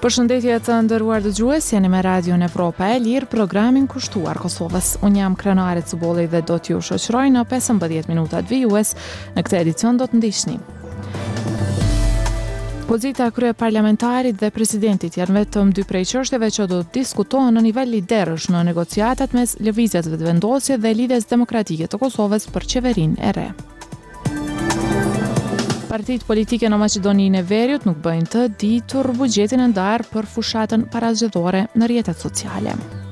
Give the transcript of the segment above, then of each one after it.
Përshëndetje të nderuar dëgjues, jeni me Radion Evropa e Lirë, programin kushtuar Kosovës. Unë jam krenare Cuboli dhe do t'ju shoqëroj në 15 minutat vijues. Në këtë edicion do të ndiqni. Pozita kryeparlamentarit dhe presidentit janë vetëm dy prej çështjeve që do të diskutohen në nivel liderësh në negociatat mes lëvizjes vetëvendosje dhe Lidhjes Demokratike të Kosovës për qeverinë e re. Partitë politike në Maqedoninë e Veriut nuk bëjnë të ditur buxhetin e ndarë për fushatën parazgjedhore në rrjetet sociale.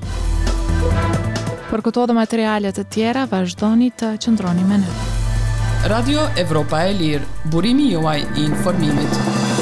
Për këto dhe materiale të tjera, vazhdoni të qëndroni me ne. Radio Evropa e Lirë, burimi juaj i informimit.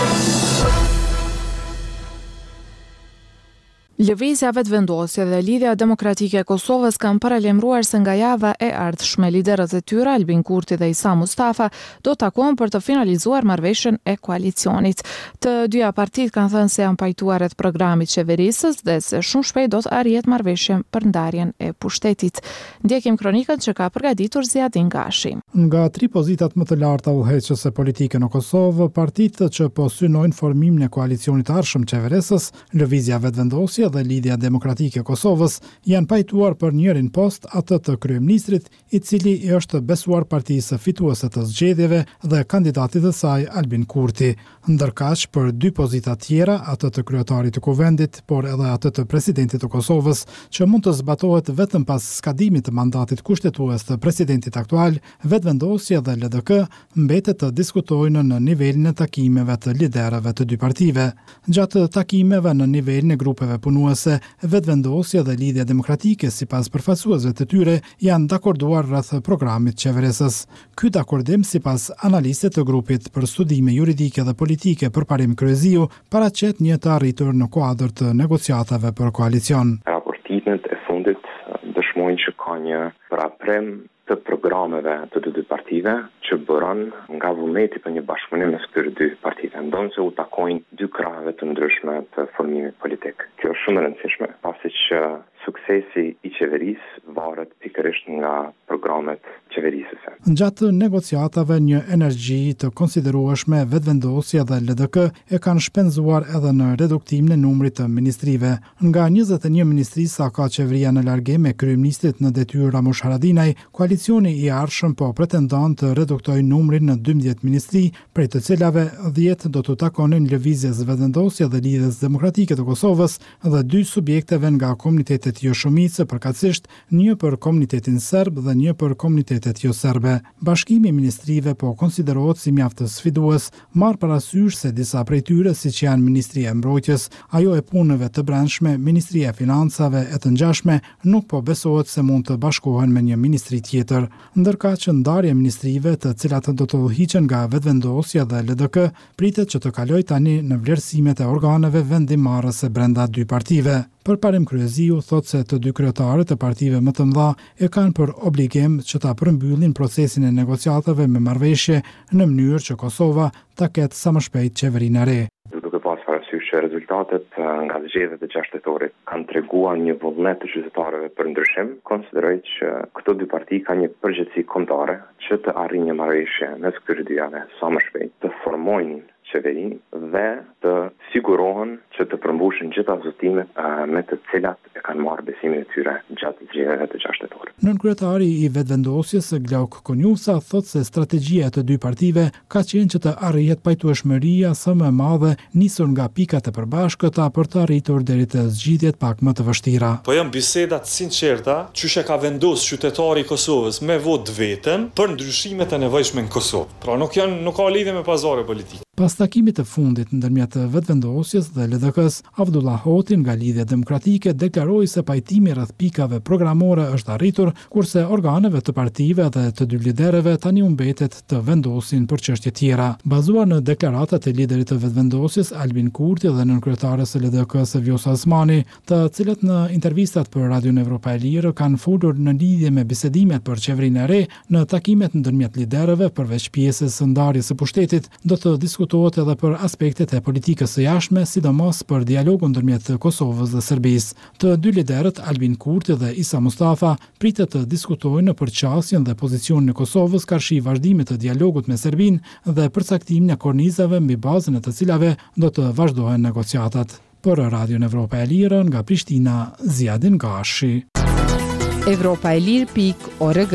Lëvizja vetëvendosje dhe Lidhja Demokratike e Kosovës kanë paralajmëruar se nga java e ardhshme liderët e tyre Albin Kurti dhe Isa Mustafa do takohen për të finalizuar marrëveshjen e koalicionit. Të dyja partitë kanë thënë se janë pajtuar rreth programit qeverisës dhe se shumë shpejt do të arrihet marrëveshje për ndarjen e pushtetit. Ndjekim kronikën që ka përgatitur Ziadin Gashi. Nga tri pozitat më të larta udhëheqëse politike në Kosovë, partitë që po synojnë formimin e koalicionit të ardhshëm qeverisës, Lëvizja vetëvendosje dhe Lidhja Demokratike e Kosovës janë pajtuar për njërin post, atë të kryeministrit, i cili është besuar partisë fituese të zgjedhjeve dhe kandidatit të saj Albin Kurti. Ndërkaq për dy pozita tjera, atë të kryetarit të kuvendit, por edhe atë të presidentit të Kosovës, që mund të zbatohet vetëm pas skadimit të mandatit kushtetues të presidentit aktual, vetëvendosja dhe LDK mbetet të diskutojnë në nivelin e takimeve të liderëve të dy partive. Gjatë takimeve në nivelin e grupeve punuese, vetëvendosja dhe Lidhja Demokratike sipas përfaqësuesve të tyre janë dakorduar rreth programit qeverisës. Ky dakordim sipas analistëve të grupit për studime juridike dhe politike përparim Kryeziu paraqet një të arritur në kuadër të negociatave për koalicion. Raportimet e fundit dëshmojnë që ka një paraprim të programeve të dy partive që bëron nga vullneti për një bashkëpunim mes këtyre dy partive. Ndonë se u takojnë dy kraheve të ndryshme të formimit politik. Kjo është shumë e rëndësishme, pasi që suksesi i qeverisë varet pikërisht nga programet qeverisëse. Gjatë negociatave një energji të konsiderueshme vetëvendosja dhe LDK e kanë shpenzuar edhe në reduktimin e numrit të ministrive. Nga 21 ministri sa ka qeveria në largim me kryeministrit në detyrë Ramush Haradinaj, koalicioni i ardhshëm po pretendon të reduktojë numrin në 12 ministri, prej të cilave 10 do të takonin Lëvizjes vetëvendosje dhe Lidhjes Demokratike të Kosovës dhe 2 subjekteve nga komunitetet jo shumicë, përkatësisht një për komunitetin serb dhe një për komunitetet jo serbe. Bashkimi i ministrive po konsiderohet si mjaft sfidues, marr parasysh se disa prej tyre, siç janë Ministria e Mbrojtjes, ajo e punëve të brendshme, Ministria e Financave e të ngjashme, nuk po besohet se mund të bashkohen me një ministri tjetër. Ndërkaq që ndarja e ministrive, të cilat do të udhëhiqen nga vetëvendosja dhe LDK, pritet që të kalojë tani në vlerësimet e organeve vendimmarrëse brenda dy partive. Përparim Kryeziu thotë se të dy kryetarët e partive më të mëdha e kanë për obligim që ta përmbyllin procesin e negociatave me marrëveshje në mënyrë që Kosova ta ketë sa më shpejt qeverinë e re. Duke pas parasysh që rezultatet nga zgjedhjet e 6 tetorit kanë treguar një vullnet të qytetarëve për ndryshim, konsideroj që këto dy parti kanë një përgjegjësi kombëtare që të arrijnë një marrëveshje mes këtyre dy javëve sa më shpejt, të formojnë qeverinë dhe të sigurohen që të përmbushin gjitha zotimet me të cilat e kanë marrë besimin e tyre gjatë zgjedhjeve të 6 tetorit. Nënkryetari i vetëvendosjes Glauk Konjusa thotë se strategjia e të dy partive ka qenë që të arrihet pajtueshmëria sa më e madhe nisur nga pikat e përbashkëta për të arritur deri te zgjidhjet pak më të vështira. Po janë biseda të sinqerta, çuçi ka vendosur qytetari i Kosovës me votë vetëm për ndryshimet e nevojshme në Kosovë. Pra nuk ka lidhje me pazare politike. Pas takimit të fundit ndërmjet vetëvendosjes dhe LDK-s, Avdullah Hoti nga Lidhja Demokratike deklaroi se pajtimi rreth pikave programore është arritur, kurse organeve të partive dhe të dy liderëve tani u mbetet të vendosin për çështje tjera. Bazuar në deklaratat e liderit të vetëvendosjes Albin Kurti dhe nënkryetares së LDK-s Vjosa Osmani, të cilët në intervistat për Radion Evropa e Lirë kanë folur në lidhje me bisedimet për qeverinë e re në takimet ndërmjet liderëve përveç pjesës së ndarjes së pushtetit, do të diskutohet edhe për aspektet e politikës së jashtme, sidomos për dialogun ndërmjet Kosovës dhe Serbisë. Të dy liderët Albin Kurti dhe Isa Mustafa pritet të diskutojnë në përqasjen dhe pozicionin e Kosovës karshi vazhdimit të dialogut me Serbinë dhe përcaktimin e kornizave mbi bazën e të cilave do të vazhdohen negociatat. Për Radion Evropa e Lirë nga Prishtina, Ziadin Gashi. Evropaelir.org.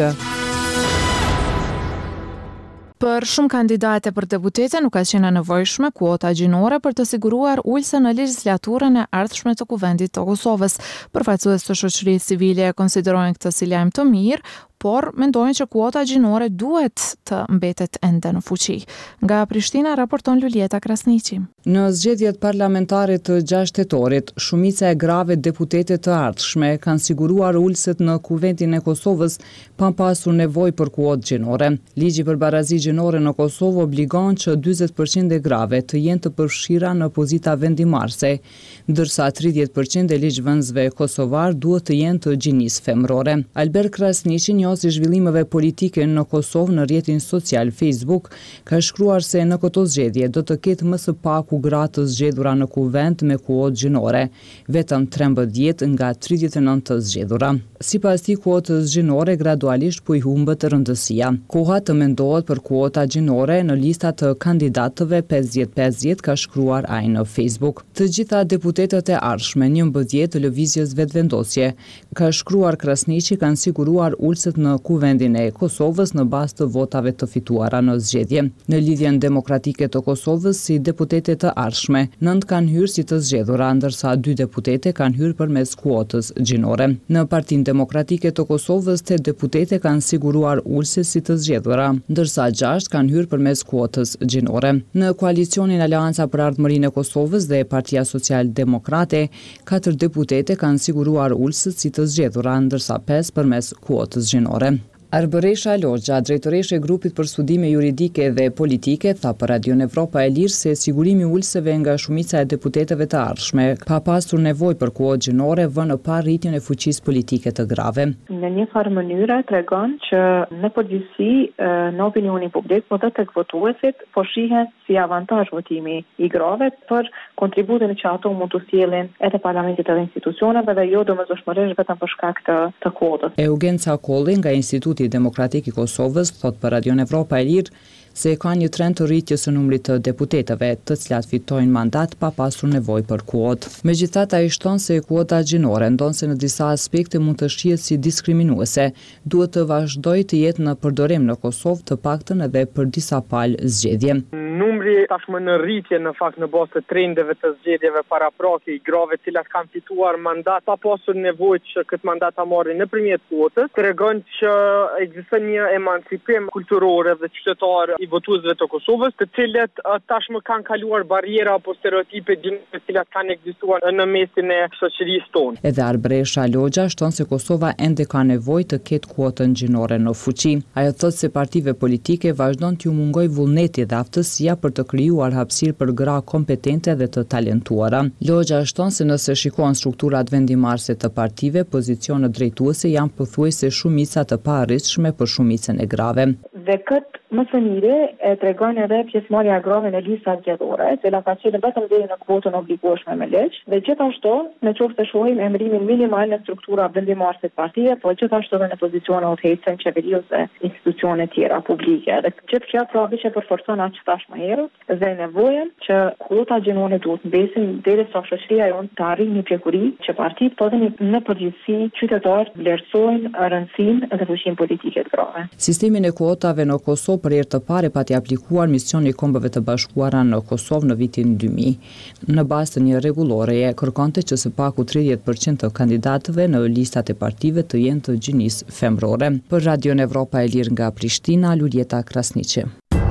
Për shumë kandidate për deputete nuk ka qenë nevojshme kuota gjinore për të siguruar ulse në legjislaturën e ardhshme të Kuvendit të Kosovës. Përfaqësues të shoqërisë civile e konsiderojnë këtë si lajm të mirë, por mendojnë që kuota gjinore duhet të mbetet ende në fuqi. Nga Prishtina raporton Lulieta Krasniqi. Në zgjedhjet parlamentare të 6 tetorit, shumica e grave deputete të ardhshme kanë siguruar ulset në Kuvendin e Kosovës pa pasur nevojë për kuotë gjinore. Ligji për barazi gjinore në Kosovë obligon që 40% e grave të jenë të përfshira në pozita vendimarrëse, ndërsa 30% e ligjvënësve kosovar duhet të jenë të gjinisë femërore. Albert Krasniqi, si zhvillimeve politike në Kosovë në rrjetin social Facebook, ka shkruar se në këto zgjedhje do të ketë më së paku gra të zgjedhura në kuvend me kuotë gjinore, vetëm 13 nga 39 të zgjedhura. Sipas tij, kuotës gjinore gradualisht po i humbet rëndësia. Koha të mendohet për kuota gjinore në listat të kandidatëve 50-50, ka shkruar ai në Facebook. Të gjitha deputetët e ardhshme 11 të lëvizjes vetëvendosje, ka shkruar Krasniqi, kanë siguruar ulset në Kuvendin e Kosovës në bazë të votave të fituara në zgjedhje. Në lidhjen demokratike të Kosovës, si deputete të ardhshme, 9 kanë hyrë si të zgjedhura, ndërsa 2 deputete kanë hyrë përmes kuotës gjinore. Në Partinë Demokratike të Kosovës, 8 deputete kanë siguruar ulse si të zgjedhura, ndërsa 6 kanë hyrë përmes kuotës gjinore. Në koalicionin Aleanca për Ardhmërinë e Kosovës dhe Partia Social-Demokrate, 4 deputete kanë siguruar ulset si të zgjedhura, ndërsa 5 përmes kuotës gjinore. Arbëresha Logja, drejtoreshe e grupit për studime juridike dhe politike, tha për Radion Evropa e Lirë se sigurimi ulseve nga shumica e deputetëve të ardhshme, pa pasur nevojë për kuotë gjinore, vën në parë rritjen e fuqisë politike të grave. Në një farë mënyre tregon që në përgjithësi në opinionin publik, po tek votuesit, po shihet si avantazh votimi i grave për kontributin që ato mund të sjellin edhe parlamentit edhe institucioneve dhe jo domosdoshmërisht vetëm për shkak të kuotës. Eugen Cakolli nga Instituti Demokratik i Kosovës thot për Radion Evropa e Lirë se ka një trend të rritjes së numrit të deputetëve, të cilat fitojnë mandat pa pasur nevojë për kuotë. Megjithatë, ai shton se kuota gjinore, ndonse në disa aspekte mund të shihet si diskriminuese, duhet të vazhdojë të jetë në përdorim në Kosovë, të paktën edhe për disa palë zgjedhje. Numri tashmë në rritje në fakt në bazë të trendeve të zgjedhjeve paraprake i grave të cilat kanë fituar mandat pa pasur nevojë që këtë mandat ta marrin nëpërmjet kuotës, tregon që ekziston një emancipim kulturor dhe qytetar i votuesve të Kosovës, të cilët tashmë kanë kaluar barriera apo stereotipe të cilat kanë ekzistuar në mesin e shoqërisë tonë. Edhe Arbëresha Logja shton se Kosova ende ka nevojë të ketë kuotën gjinore në fuqi. Ajo thotë se partive politike vazhdon t'ju mungojë vullneti dhe aftësia për të krijuar hapësirë për gra kompetente dhe të talentuara. Logja shton se nëse shikohen strukturat vendimarrëse të partive, pozicionet drejtuese janë pothuajse shumica të paarritshme për shumicën e grave. Dhe këtë më së miri e tregon edhe pjesëmarrja e grave në listat zgjedhore, e cila ka qenë vetëm deri në kuotën obligueshme me ligj, dhe gjithashtu nëse shohim emërimin minimal në struktura vendimarrëse të partive, po gjithashtu edhe në pozicione udhëheqëse në qeveri ose institucione tjera publike. Dhe gjithë kjo pravi që përforcon atë që thash më herët dhe nevojën që kuota gjinore duhet mbesin derisa shoqëria jonë të arrijë një pjekuri që partitë po dhe në përgjithësi qytetarët vlerësojnë rëndësinë dhe fuqinë politike të grave. Sistemin e kuotave në Kosovë për herë të parë pati aplikuar misioni i Kombeve të Bashkuara në Kosovë në vitin 2000. Në bazë të një rregulloreje kërkonte që së paku 30% të kandidatëve në listat e partive të jenë të gjinisë femërore. Për Radion Evropa e Lirë nga Prishtina, Lulieta Krasniqi.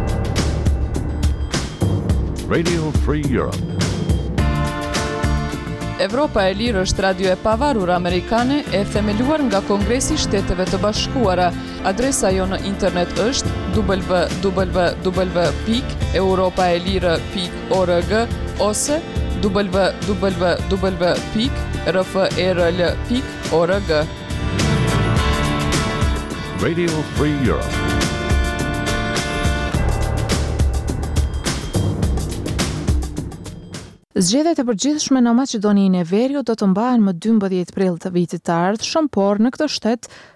Radio Free Europe. Evropa e Lirë është radio e pavarur amerikane e themeluar nga Kongresi i Shteteve të Bashkuara. Adresa jo në internet është www.europaelire.org ose www.rfrl.org. Radio Free Europe. Zgjedhjet e përgjithshme në Maqedoninë e Veriut do të mbahen më 12 prill të vitit të ardhshëm, por në këtë shtet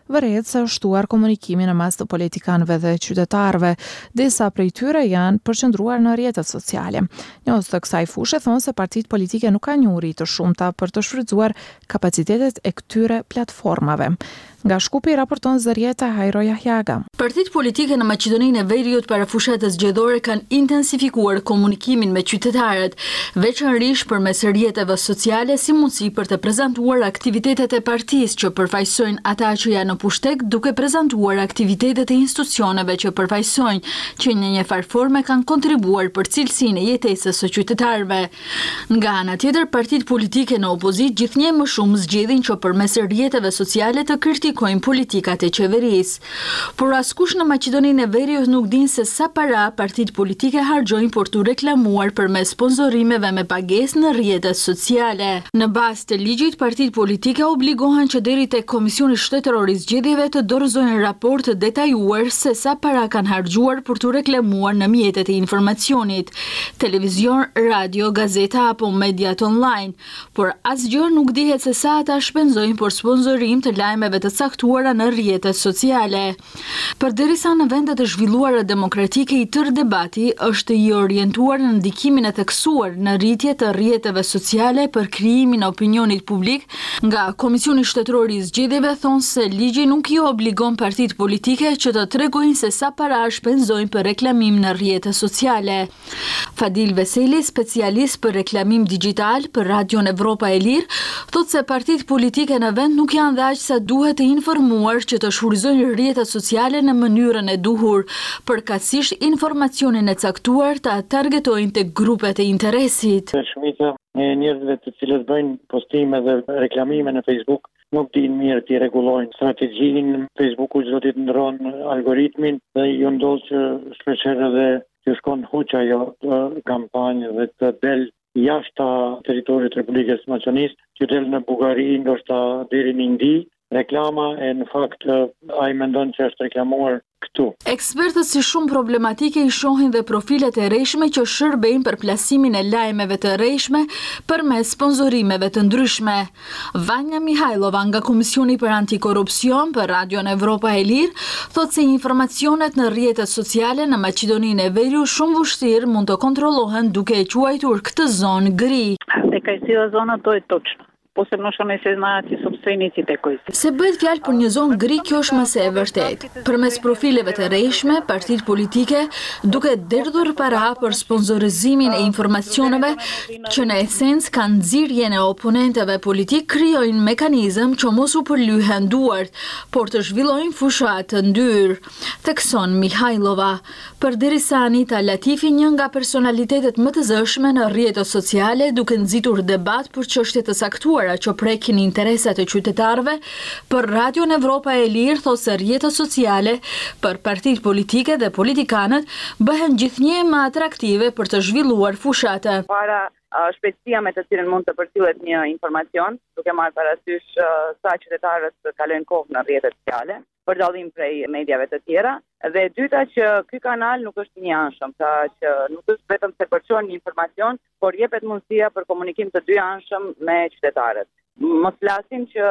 vëret se është shtuar komunikimin në mes të politikanëve dhe qytetarëve. Disa prej tyre janë përqendruar në rrjetet sociale. Njohës të kësaj fushe thonë se partitë politike nuk kanë një uri të shumta për të shfrytzuar kapacitetet e këtyre platformave. Nga Shkupi raporton Zërieta Hajro Jahjaga. Partitë politike në Maqedoninë e Veriut para fushatës zgjedhore kanë intensifikuar komunikimin me qytetarët, veçanërisht përmes rrjeteve sociale si mundësi për të prezantuar aktivitetet e partisë që përfaqësojnë ata që janë në pushtet, duke prezantuar aktivitetet e institucioneve që përfaqësojnë që në një farë forme kanë kontribuar për cilësinë e jetesës së qytetarëve. Nga ana tjetër, partitë politike në opozitë gjithnjë më shumë zgjedhin që përmes rrjeteve sociale të kritikojnë politikat e qeverisë. Por askush në Maqedoninë e Veriut nuk din se sa para partitë politike harxojnë për të reklamuar përmes sponsorimeve me pagesë në rrjetet sociale. Në bazë të ligjit, partitë politike obligohen që deri tek Komisioni Shtetëror i Zgjedhjeve të dorëzojnë raport të detajuar se sa para kanë harxuar për të reklamuar në mjetet e informacionit, televizion, radio, gazeta apo mediat online, por asgjë nuk dihet se sa ata shpenzojnë për sponsorim të lajmeve të caktuara në rrjetet sociale. Përderisa në vendet e zhvilluara demokratike i tërë debati është i orientuar në ndikimin e theksuar në rritje të rrjeteve sociale për krijimin e opinionit publik, nga Komisioni Shtetëror i Zgjedhjeve thonë se ligji nuk i obligon partitë politike që të tregojnë se sa para shpenzojnë për reklamim në rrjete sociale. Fadil Veseli, specialist për reklamim digjital për Radion Evropa e Lirë, thotë se partitë politike në vend nuk janë dhe aq sa duhet të informuar që të shfrytëzojnë rrjetet sociale në mënyrën e duhur, përkatësisht informacionin e caktuar ta targetojnë tek grupet e interesit. Shumica e njerëzve të cilët bëjnë postime dhe reklamime në Facebook nuk dinë mirë të rregullojnë strategjinë. Facebooku çdo ditë ndron algoritmin dhe ju ndodh që shpeshherë edhe të shkon huq ajo kampanjë dhe të del jashtë territorit të Republikës së Maqedonisë, që del në Bullgari, ndoshta deri në Indi. Reklama e në fakt ai mendon që është reklamuar këtu. Ekspertët si shumë problematike i shohin dhe profilet e rrejshme që shërbejnë për plasimin e lajmeve të rrejshme përmes sponsorimeve të ndryshme. Vanja Mihajlova nga Komisioni për Antikorrupsion për Radion Evropa e Lirë thotë se informacionet në rrjetet sociale në Maqedoninë e Veriut shumë vështirë mund të kontrollohen duke e quajtur këtë zonë gri. Дека е сила зона, то е точно. Posebno što ne se znati собственици te koji se. Se bëhet fjalë për një zonë gri, kjo është më se e vërtetë. Përmes profileve të rrejshme, partitë politike duke derdhur para për sponsorizimin e informacioneve që në esencë kanë nxirjen e oponentëve politik, krijojnë mekanizëm që mos u përlyhen duart, por të zhvillojnë fushat të ndyrë, thekson Mihajlova. Përderisa Anita Latifi, një nga personalitetet më të zëshme në rrjetet sociale, duke nxitur debat për çështje të saktuara që prekin interesat e qytetarëve, për Radion Evropa e Lirë thotë se rrjetet sociale për partitë politike dhe politikanët bëhen gjithnjë më atraktive për të zhvilluar fushate. Para shpejtësia me të cilën mund të përcillet një informacion, duke marrë parasysh sa qytetarët kalojnë kohë në rrjetet sociale, për dallim prej mediave të tjera, dhe e dyta që ky kanal nuk është i anshëm, që nuk është vetëm se përçon një informacion, por jepet mundësia për komunikim të dyanshëm me qytetarët. Mos flasim që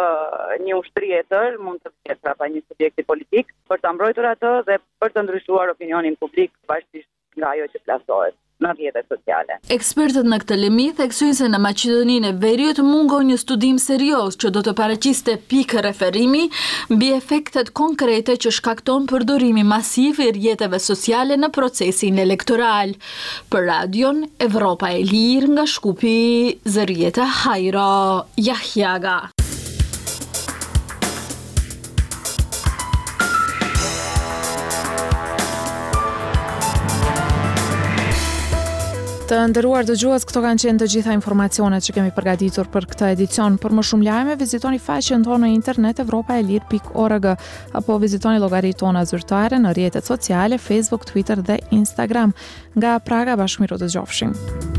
një ushtri e tërë mund të vjetë prapa një subjekti politik për të mbrojtur atë dhe për të ndryshuar opinionin publik varësisht nga ajo që flasohet në rrjetet sociale. Ekspertët në këtë lëmi theksojnë se në Maqedoninë e Veriut mungon një studim serioz që do të paraqiste pikë referimi mbi efektet konkrete që shkakton përdorimi masiv i rrjeteve sociale në procesin elektoral. Për Radion Evropa e Lirë nga Shkupi, Zërieta Hajro Jahjaga. Të nderuar dëgjues, këto kanë qenë të gjitha informacionet që kemi përgatitur për këtë edicion. Për më shumë lajme, vizitoni faqen tonë në internet evropaelir.org apo vizitoni llogaritë tona zyrtare në rrjetet sociale, Facebook, Twitter dhe Instagram. Nga Praga, bashkëmiru të dëgjofshim.